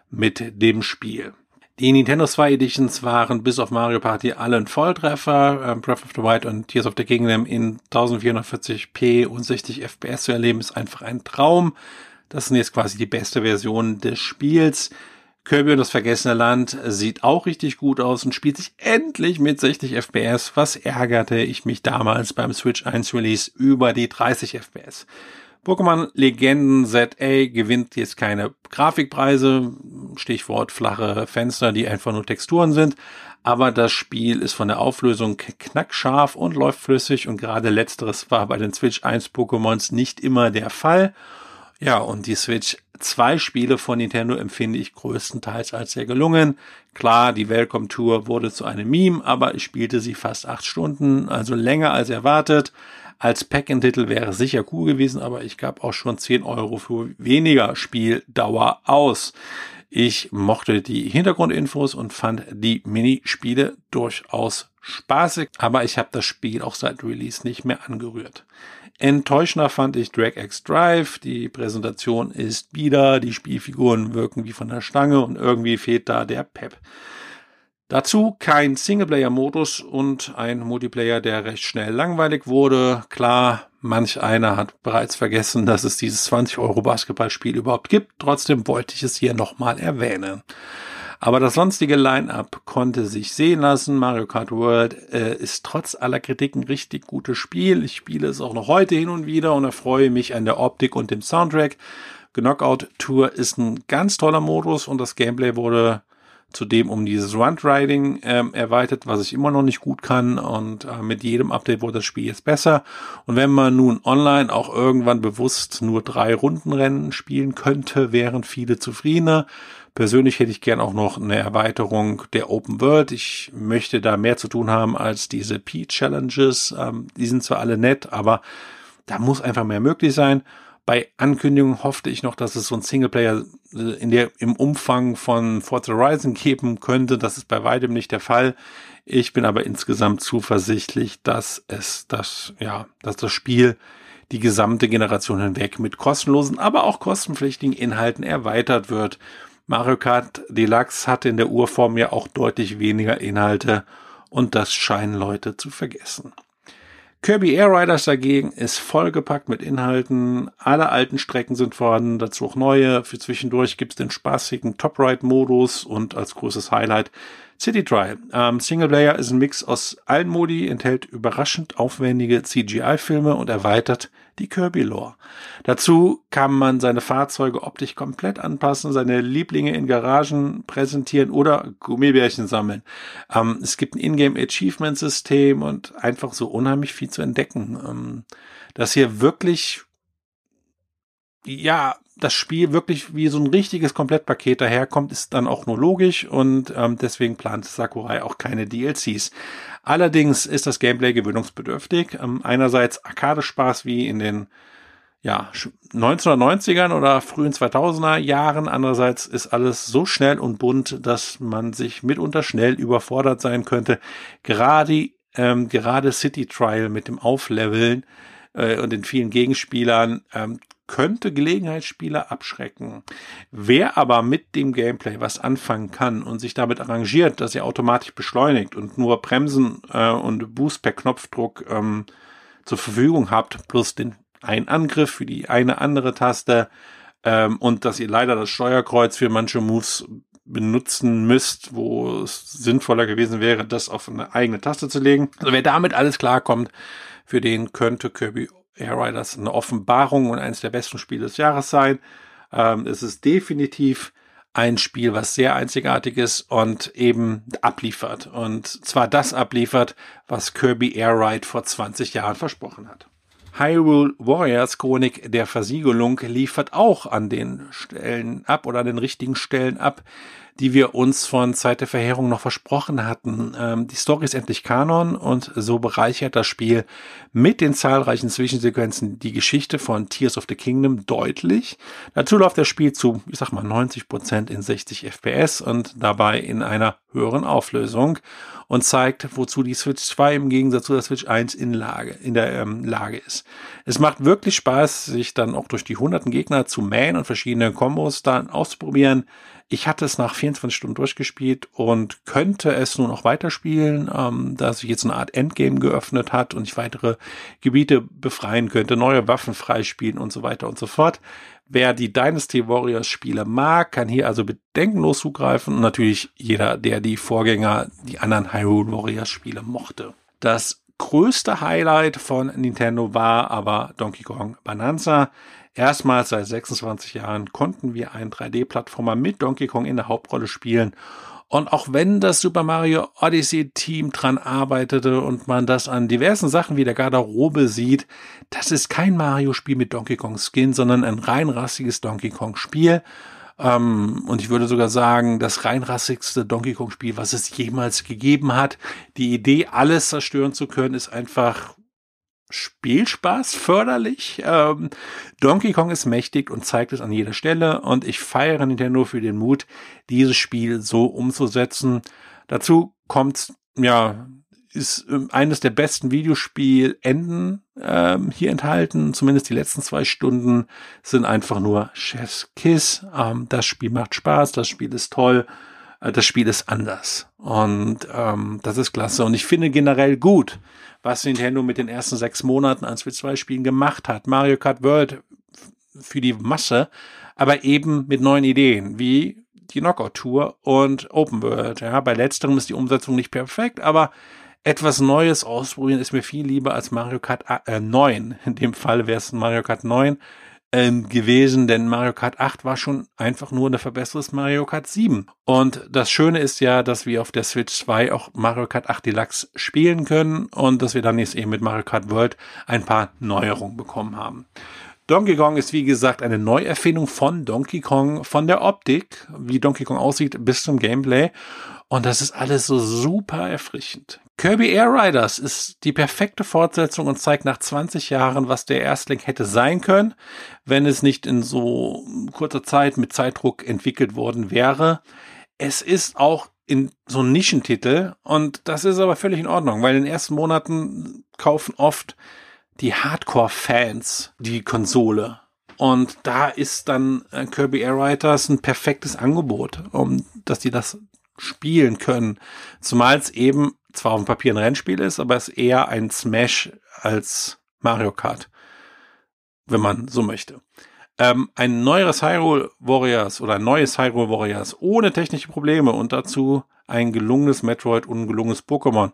mit dem Spiel. Die Nintendo zwei Editions waren bis auf Mario Party alle ein Volltreffer. Breath of the Wild und Tears of the Kingdom in vierzehnhundertvierzig p und sechzig F P S zu erleben, ist einfach ein Traum. Das sind jetzt quasi die beste Version des Spiels. Kirby und das Vergessene Land sieht auch richtig gut aus und spielt sich endlich mit sechzig F P S. Was ärgerte ich mich damals beim Switch eins Release über die dreißig F P S. Pokémon Legenden Z A gewinnt jetzt keine Grafikpreise, Stichwort flache Fenster, die einfach nur Texturen sind, aber das Spiel ist von der Auflösung knackscharf und läuft flüssig und gerade letzteres war bei den Switch eins Pokémons nicht immer der Fall. Ja, und die Switch zwei Spiele von Nintendo empfinde ich größtenteils als sehr gelungen. Klar, die Welcome Tour wurde zu einem Meme, aber ich spielte sie fast acht Stunden, also länger als erwartet. Als Pack-in-Titel wäre sicher cool gewesen, aber ich gab auch schon zehn Euro für weniger Spieldauer aus. Ich mochte die Hintergrundinfos und fand die Minispiele durchaus spaßig, aber ich habe das Spiel auch seit Release nicht mehr angerührt. Enttäuschender fand ich Drag X Drive. Die Präsentation ist bieder, die Spielfiguren wirken wie von der Stange und irgendwie fehlt da der Pep. Dazu kein Singleplayer-Modus und ein Multiplayer, der recht schnell langweilig wurde. Klar, manch einer hat bereits vergessen, dass es dieses zwanzig Euro Basketballspiel überhaupt gibt. Trotzdem wollte ich es hier nochmal erwähnen. Aber das sonstige Line-Up konnte sich sehen lassen. Mario Kart World äh, ist trotz aller Kritik ein richtig gutes Spiel. Ich spiele es auch noch heute hin und wieder und erfreue mich an der Optik und dem Soundtrack. Knockout Tour ist ein ganz toller Modus und das Gameplay wurde zudem um dieses Run-Riding ähm, erweitert, was ich immer noch nicht gut kann und äh, mit jedem Update wurde das Spiel jetzt besser. Und wenn man nun online auch irgendwann bewusst nur drei Rundenrennen spielen könnte, wären viele zufriedener. Persönlich hätte ich gern auch noch eine Erweiterung der Open World. Ich möchte da mehr zu tun haben als diese P-Challenges. Ähm, die sind zwar alle nett, aber da muss einfach mehr möglich sein. Bei Ankündigungen hoffte ich noch, dass es so ein Singleplayer in der, im Umfang von Forza Horizon geben könnte. Das ist bei weitem nicht der Fall. Ich bin aber insgesamt zuversichtlich, dass es das, ja, dass das Spiel die gesamte Generation hinweg mit kostenlosen, aber auch kostenpflichtigen Inhalten erweitert wird. Mario Kart Deluxe hatte in der Urform ja auch deutlich weniger Inhalte und das scheinen Leute zu vergessen. Kirby Air Riders dagegen ist vollgepackt mit Inhalten. Alle alten Strecken sind vorhanden, dazu auch neue. Für zwischendurch gibt es den spaßigen Top-Ride-Modus und als großes Highlight City Trial. Ähm, Singleplayer ist ein Mix aus allen Modi, enthält überraschend aufwendige C G I-Filme und erweitert die Kirby-Lore. Dazu kann man seine Fahrzeuge optisch komplett anpassen, seine Lieblinge in Garagen präsentieren oder Gummibärchen sammeln. Ähm, es gibt ein Ingame-Achievement-System und einfach so unheimlich viel zu entdecken. Ähm, das hier wirklich, ja, das Spiel wirklich wie so ein richtiges Komplettpaket daherkommt, ist dann auch nur logisch und ähm, deswegen plant Sakurai auch keine D L Cs. Allerdings ist das Gameplay gewöhnungsbedürftig. Ähm, einerseits Arcade-Spaß wie in den ja, neunzehnhundertneunzigern oder frühen zweitausender Jahren. Andererseits ist alles so schnell und bunt, dass man sich mitunter schnell überfordert sein könnte. Gerade, ähm, gerade City Trial mit dem Aufleveln äh, und den vielen Gegenspielern ähm, könnte Gelegenheitsspieler abschrecken. Wer aber mit dem Gameplay was anfangen kann und sich damit arrangiert, dass er automatisch beschleunigt und nur Bremsen äh, und Boost per Knopfdruck ähm, zur Verfügung habt, plus den einen Angriff für die eine andere Taste ähm, und dass ihr leider das Steuerkreuz für manche Moves benutzen müsst, wo es sinnvoller gewesen wäre, das auf eine eigene Taste zu legen. Also wer damit alles klarkommt, für den könnte Kirby Air Riders eine Offenbarung und eines der besten Spiele des Jahres sein. Ähm, es ist definitiv ein Spiel, was sehr einzigartig ist und eben abliefert. Und zwar das abliefert, was Kirby Air Ride vor zwanzig Jahren versprochen hat. Hyrule Warriors Chronik der Versiegelung liefert auch an den Stellen ab oder an den richtigen Stellen ab, die wir uns von Zeit der Verheerung noch versprochen hatten. Ähm, die Story ist endlich Kanon und so bereichert das Spiel mit den zahlreichen Zwischensequenzen die Geschichte von Tears of the Kingdom deutlich. Dazu läuft das Spiel zu, ich sag mal, neunzig Prozent in sechzig F P S und dabei in einer höheren Auflösung und zeigt, wozu die Switch zwei im Gegensatz zu der Switch eins in Lage, in der ähm, Lage ist. Es macht wirklich Spaß, sich dann auch durch die hunderten Gegner zu mähen und verschiedene Kombos dann auszuprobieren. Ich hatte es nach vierundzwanzig Stunden durchgespielt und könnte es nun auch weiterspielen, ähm, da sich jetzt eine Art Endgame geöffnet hat und ich weitere Gebiete befreien könnte, neue Waffen freispielen und so weiter und so fort. Wer die Dynasty Warriors Spiele mag, kann hier also bedenkenlos zugreifen und natürlich jeder, der die Vorgänger, die anderen Hyrule Warriors Spiele mochte. Das größte Highlight von Nintendo war aber Donkey Kong Bonanza. Erstmals seit sechsundzwanzig Jahren konnten wir einen drei D-Plattformer mit Donkey Kong in der Hauptrolle spielen. Und auch wenn das Super Mario Odyssey Team dran arbeitete und man das an diversen Sachen wie der Garderobe sieht, das ist kein Mario-Spiel mit Donkey Kong Skin, sondern ein reinrassiges Donkey Kong Spiel. Ähm, und ich würde sogar sagen, das reinrassigste Donkey Kong Spiel, was es jemals gegeben hat. Die Idee, alles zerstören zu können, ist einfach Spielspaß förderlich. Ähm, Donkey Kong ist mächtig und zeigt es an jeder Stelle und ich feiere Nintendo für den Mut, dieses Spiel so umzusetzen. Dazu kommt, ja, ist eines der besten Videospielenden ähm, hier enthalten. Zumindest die letzten zwei Stunden sind einfach nur Chef's Kiss. Ähm, das Spiel macht Spaß, das Spiel ist toll. Das Spiel ist anders und ähm, das ist klasse. Und ich finde generell gut, was Nintendo mit den ersten sechs Monaten an Switch zwei Spielen gemacht hat. Mario Kart World für die Masse, aber eben mit neuen Ideen, wie die Knockout Tour und Open World. Ja, bei letzterem ist die Umsetzung nicht perfekt, aber etwas Neues ausprobieren ist mir viel lieber als Mario Kart äh, neun. In dem Fall wäre es Mario Kart neun. Ähm, gewesen, denn Mario Kart acht war schon einfach nur eine Verbesserung des Mario Kart sieben. Und das Schöne ist ja, dass wir auf der Switch zwei auch Mario Kart acht Deluxe spielen können und dass wir dann jetzt eben mit Mario Kart World ein paar Neuerungen bekommen haben. Donkey Kong ist wie gesagt eine Neuerfindung von Donkey Kong, von der Optik, wie Donkey Kong aussieht, bis zum Gameplay. Und das ist alles so super erfrischend. Kirby Air Riders ist die perfekte Fortsetzung und zeigt nach zwanzig Jahren, was der Erstling hätte sein können, wenn es nicht in so kurzer Zeit mit Zeitdruck entwickelt worden wäre. Es ist auch in so ein Nischentitel und das ist aber völlig in Ordnung, weil in den ersten Monaten kaufen oft die Hardcore-Fans die Konsole. Und da ist dann Kirby Air Riders ein perfektes Angebot, um dass die das spielen können. Zumal es eben zwar auf dem Papier ein Rennspiel ist, aber es ist eher ein Smash als Mario Kart, wenn man so möchte. Ähm, ein neueres Hyrule Warriors oder ein neues Hyrule Warriors ohne technische Probleme und dazu ein gelungenes Metroid und ein gelungenes Pokémon.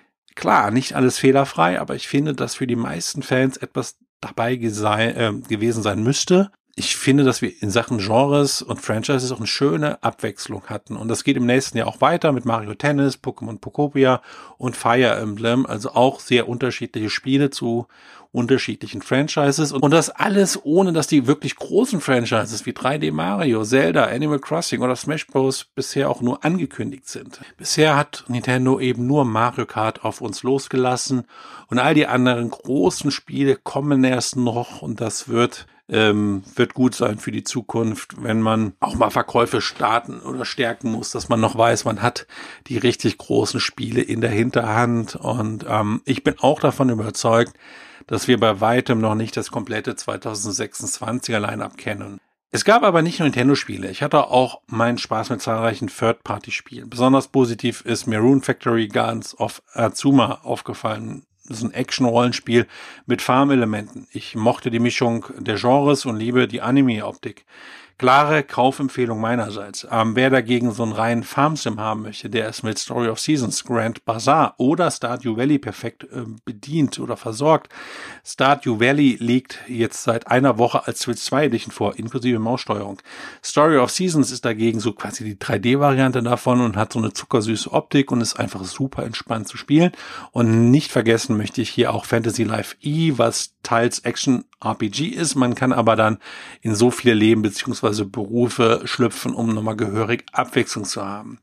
Klar, nicht alles fehlerfrei, aber ich finde, dass für die meisten Fans etwas dabei gesei- äh, gewesen sein müsste. Ich finde, dass wir in Sachen Genres und Franchises auch eine schöne Abwechslung hatten. Und das geht im nächsten Jahr auch weiter mit Mario Tennis, Pokémon Pokopia und Fire Emblem. Also auch sehr unterschiedliche Spiele zu unterschiedlichen Franchises. Und das alles ohne, dass die wirklich großen Franchises wie drei D Mario, Zelda, Animal Crossing oder Smash Bros. Bisher auch nur angekündigt sind. Bisher hat Nintendo eben nur Mario Kart auf uns losgelassen. Und all die anderen großen Spiele kommen erst noch. Und das wird... Ähm, wird gut sein für die Zukunft, wenn man auch mal Verkäufe starten oder stärken muss, dass man noch weiß, man hat die richtig großen Spiele in der Hinterhand. Und ähm, ich bin auch davon überzeugt, dass wir bei weitem noch nicht das komplette zwanzig sechsundzwanziger Line-Up kennen. Es gab aber nicht nur Nintendo-Spiele. Ich hatte auch meinen Spaß mit zahlreichen Third-Party-Spielen. Besonders positiv ist mir Rune Factory Gardens of Azuma aufgefallen. Das ist ein Action-Rollenspiel mit Farmelementen. Ich mochte die Mischung der Genres und liebe die Anime-Optik. Klare Kaufempfehlung meinerseits. Ähm, wer dagegen so einen reinen Farm-Sim haben möchte, der ist mit Story of Seasons, Grand Bazaar oder Stardew Valley perfekt äh, bedient oder versorgt. Stardew Valley liegt jetzt seit einer Woche als Switch zwei Edition vor, inklusive Maussteuerung. Story of Seasons ist dagegen so quasi die drei D-Variante davon und hat so eine zuckersüße Optik und ist einfach super entspannt zu spielen. Und nicht vergessen möchte ich hier auch Fantasy Life E, was teils Action-R P G ist. Man kann aber dann in so viele Leben beziehungsweise Berufe schlüpfen, um nochmal gehörig Abwechslung zu haben.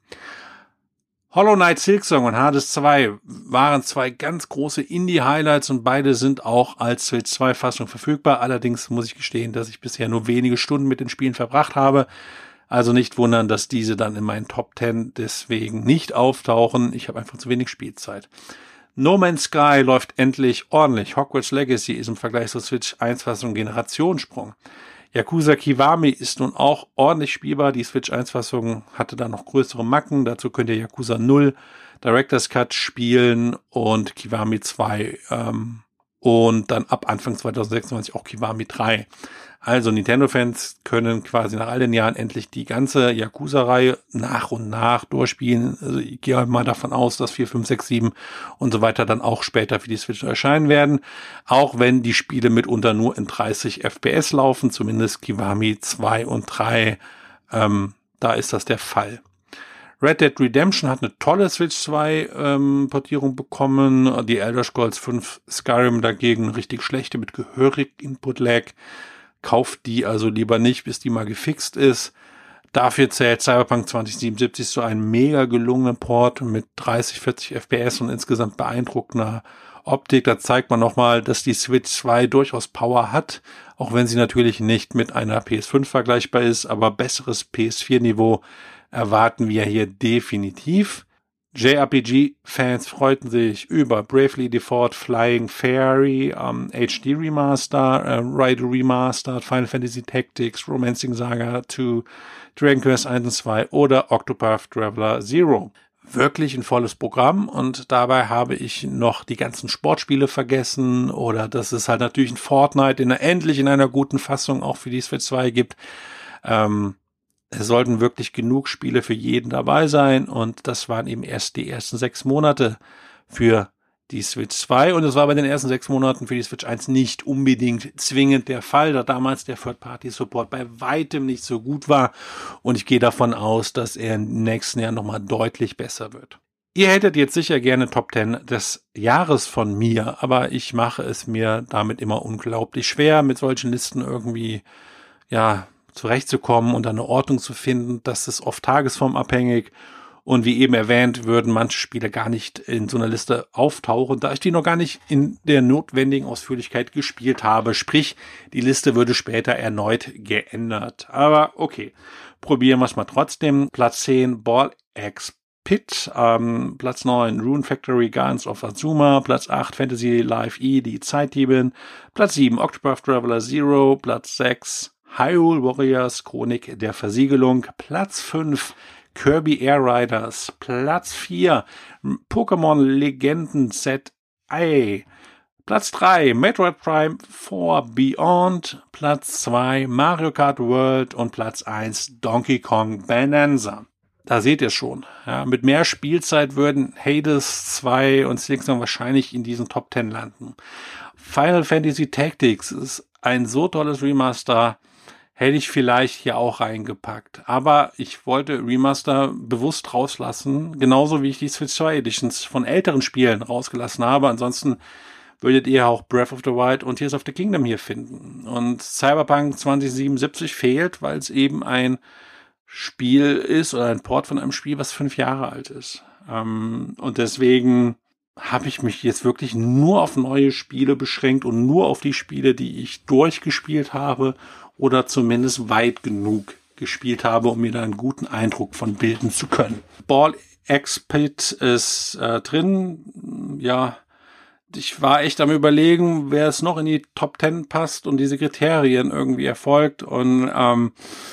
Hollow Knight Silksong und Hades zwei waren zwei ganz große Indie-Highlights und beide sind auch als Switch zwei Fassung verfügbar. Allerdings muss ich gestehen, dass ich bisher nur wenige Stunden mit den Spielen verbracht habe. Also nicht wundern, dass diese dann in meinen Top zehn deswegen nicht auftauchen. Ich habe einfach zu wenig Spielzeit. No Man's Sky läuft endlich ordentlich. Hogwarts Legacy ist im Vergleich zur Switch eins Fassung Generationssprung. Yakuza Kiwami ist nun auch ordentlich spielbar. Die Switch eins Fassung hatte da noch größere Macken. Dazu könnt ihr Yakuza null Director's Cut spielen und Kiwami zwei ähm, und dann ab Anfang zwanzig sechsundzwanzig auch Kiwami drei. Also Nintendo-Fans können quasi nach all den Jahren endlich die ganze Yakuza-Reihe nach und nach durchspielen. Also ich gehe mal davon aus, dass vier, fünf, sechs, sieben und so weiter dann auch später für die Switch erscheinen werden. Auch wenn die Spiele mitunter nur in dreißig F P S laufen, zumindest Kiwami zwei und drei, ähm, da ist das der Fall. Red Dead Redemption hat eine tolle Switch zwei ähm, Portierung bekommen. Die Elder Scrolls fünf Skyrim dagegen eine richtig schlechte mit gehörig Input-Lag. Kauft die also lieber nicht, bis die mal gefixt ist. Dafür zählt Cyberpunk zwanzig siebenundsiebzig zu einem mega gelungenen Port mit dreißig, vierzig F P S und insgesamt beeindruckender Optik. Da zeigt man nochmal, dass die Switch zwei durchaus Power hat, auch wenn sie natürlich nicht mit einer P S fünf vergleichbar ist, aber besseres P S vier Niveau erwarten wir hier definitiv. J R P G-Fans freuten sich über Bravely Default Flying Fairy, ähm, H D Remaster, äh, Ride Remastered, Final Fantasy Tactics, Romancing Saga zwei, Dragon Quest eins und zwei oder Octopath Traveler Zero. Wirklich ein volles Programm und dabei habe ich noch die ganzen Sportspiele vergessen oder dass es halt natürlich ein Fortnite in einer, endlich in einer guten Fassung auch für die Switch zwei gibt. Ähm, Es sollten wirklich genug Spiele für jeden dabei sein und das waren eben erst die ersten sechs Monate für die Switch zwei und es war bei den ersten sechs Monaten für die Switch eins nicht unbedingt zwingend der Fall, da damals der Third-Party-Support bei weitem nicht so gut war und ich gehe davon aus, dass er im nächsten Jahr nochmal deutlich besser wird. Ihr hättet jetzt sicher gerne Top zehn des Jahres von mir, aber ich mache es mir damit immer unglaublich schwer, mit solchen Listen irgendwie, ja, zurechtzukommen und eine Ordnung zu finden. Das ist oft tagesformabhängig und wie eben erwähnt, würden manche Spiele gar nicht in so einer Liste auftauchen, da ich die noch gar nicht in der notwendigen Ausführlichkeit gespielt habe. Sprich, die Liste würde später erneut geändert. Aber okay, probieren wir es mal trotzdem. Platz zehn, Ball X Pit, ähm, Platz neun, Rune Factory, Guardians of Azuma, Platz acht, Fantasy Life E, die Zeitdiebin, Platz sieben, Octopath Traveler Zero, Platz sechs, Hyrule Warriors, Chronik der Versiegelung, Platz fünf, Kirby Air Riders, Platz vier, Pokémon Legenden Set A, Platz drei, Metroid Prime vier Beyond, Platz zwei, Mario Kart World und Platz eins, Donkey Kong Bonanza. Da seht ihr schon, ja, mit mehr Spielzeit würden Hades zwei und Slingsong wahrscheinlich in diesen Top zehn landen. Final Fantasy Tactics ist ein so tolles Remaster, hätte ich vielleicht hier auch reingepackt. Aber ich wollte Remaster bewusst rauslassen, genauso wie ich die Switch zwei Editions von älteren Spielen rausgelassen habe. Ansonsten würdet ihr auch Breath of the Wild und Tears of the Kingdom hier finden. Und Cyberpunk zwanzig siebenundsiebzig fehlt, weil es eben ein Spiel ist oder ein Port von einem Spiel, was fünf Jahre alt ist. Ähm, und deswegen habe ich mich jetzt wirklich nur auf neue Spiele beschränkt und nur auf die Spiele, die ich durchgespielt habe oder zumindest weit genug gespielt habe, um mir da einen guten Eindruck von bilden zu können. Ball X Pit ist äh, drin. Ja, ich war echt am Überlegen, wer es noch in die Top zehn passt und diese Kriterien irgendwie erfolgt. Und ähm,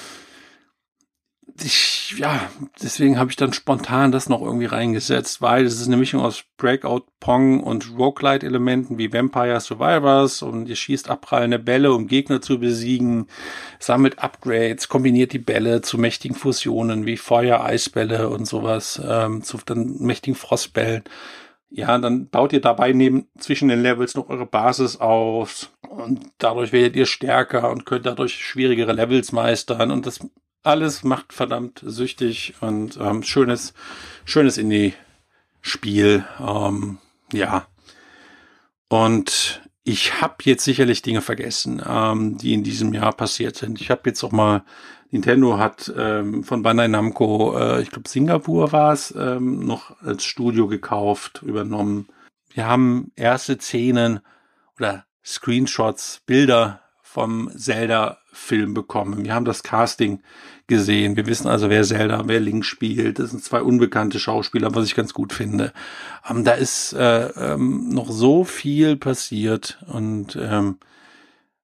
ich, ja, deswegen habe ich dann spontan das noch irgendwie reingesetzt, weil es ist eine Mischung aus Breakout, Pong und Roguelite-Elementen wie Vampire Survivors und ihr schießt abprallende Bälle, um Gegner zu besiegen, sammelt Upgrades, kombiniert die Bälle zu mächtigen Fusionen wie Feuer, Eisbälle und sowas, ähm, zu dann mächtigen Frostbällen. Ja, dann baut ihr dabei neben zwischen den Levels noch eure Basis aus und dadurch werdet ihr stärker und könnt dadurch schwierigere Levels meistern und das alles macht verdammt süchtig und ähm, schönes, schönes Indie-Spiel. Ähm, ja. Und ich habe jetzt sicherlich Dinge vergessen, ähm, die in diesem Jahr passiert sind. Ich habe jetzt auch mal, Nintendo hat ähm, von Bandai Namco, äh, ich glaube Singapur war es, ähm, noch als Studio gekauft, übernommen. Wir haben erste Szenen oder Screenshots, Bilder vom Zelda-Film bekommen. Wir haben das Casting gesehen. Wir wissen also, wer Zelda, wer Link spielt. Das sind zwei unbekannte Schauspieler, was ich ganz gut finde. Ähm, da ist äh, ähm, noch so viel passiert und ähm,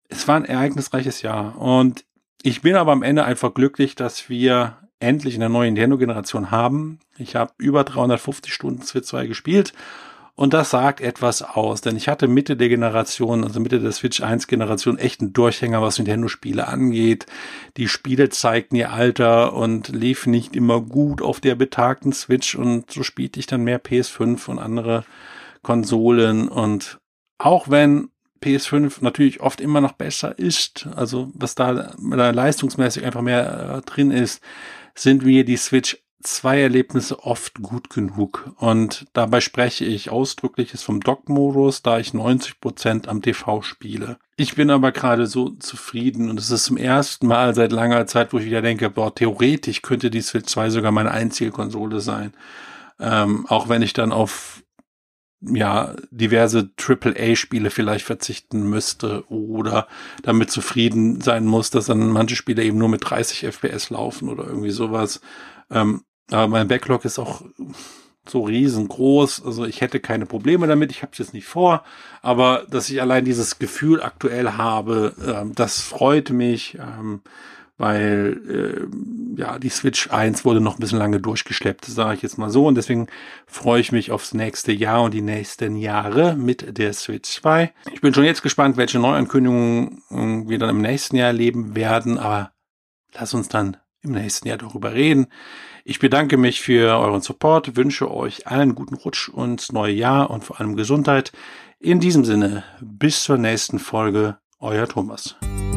Es war ein ereignisreiches Jahr und ich bin aber am Ende einfach glücklich, dass wir endlich eine neue Nintendo-Generation haben. Ich habe über dreihundertfünfzig Stunden Switch zwei gespielt und das sagt etwas aus, denn ich hatte Mitte der Generation, also Mitte der Switch eins Generation, echt einen Durchhänger, was Nintendo-Spiele angeht. Die Spiele zeigten ihr Alter und liefen nicht immer gut auf der betagten Switch und so spielte ich dann mehr P S fünf und andere Konsolen und auch wenn P S fünf natürlich oft immer noch besser ist, also was da, da leistungsmäßig einfach mehr äh, drin ist, sind mir die Switch zwei Erlebnisse oft gut genug. Und dabei spreche ich ausdrückliches vom Dock-Modus, da ich neunzig Prozent am T V spiele. Ich bin aber gerade so zufrieden und es ist zum ersten Mal seit langer Zeit, wo ich wieder denke, boah, theoretisch könnte die Switch zwei sogar meine einzige Konsole sein. Ähm, auch wenn ich dann auf ja, diverse Triple A Spiele vielleicht verzichten müsste oder damit zufrieden sein muss, dass dann manche Spiele eben nur mit dreißig F P S laufen oder irgendwie sowas. Ähm, aber mein Backlog ist auch so riesengroß, also ich hätte keine Probleme damit, ich habe es jetzt nicht vor, aber dass ich allein dieses Gefühl aktuell habe, ähm, das freut mich, ähm, weil äh, ja die Switch eins wurde noch ein bisschen lange durchgeschleppt, sage ich jetzt mal so, und deswegen freue ich mich aufs nächste Jahr und die nächsten Jahre mit der Switch zwei. Ich bin schon jetzt gespannt, welche Neuankündigungen äh, wir dann im nächsten Jahr erleben werden, aber lass uns dann im nächsten Jahr darüber reden. Ich bedanke mich für euren Support, wünsche euch allen guten Rutsch ins neue Jahr und vor allem Gesundheit. In diesem Sinne, bis zur nächsten Folge, euer Thomas.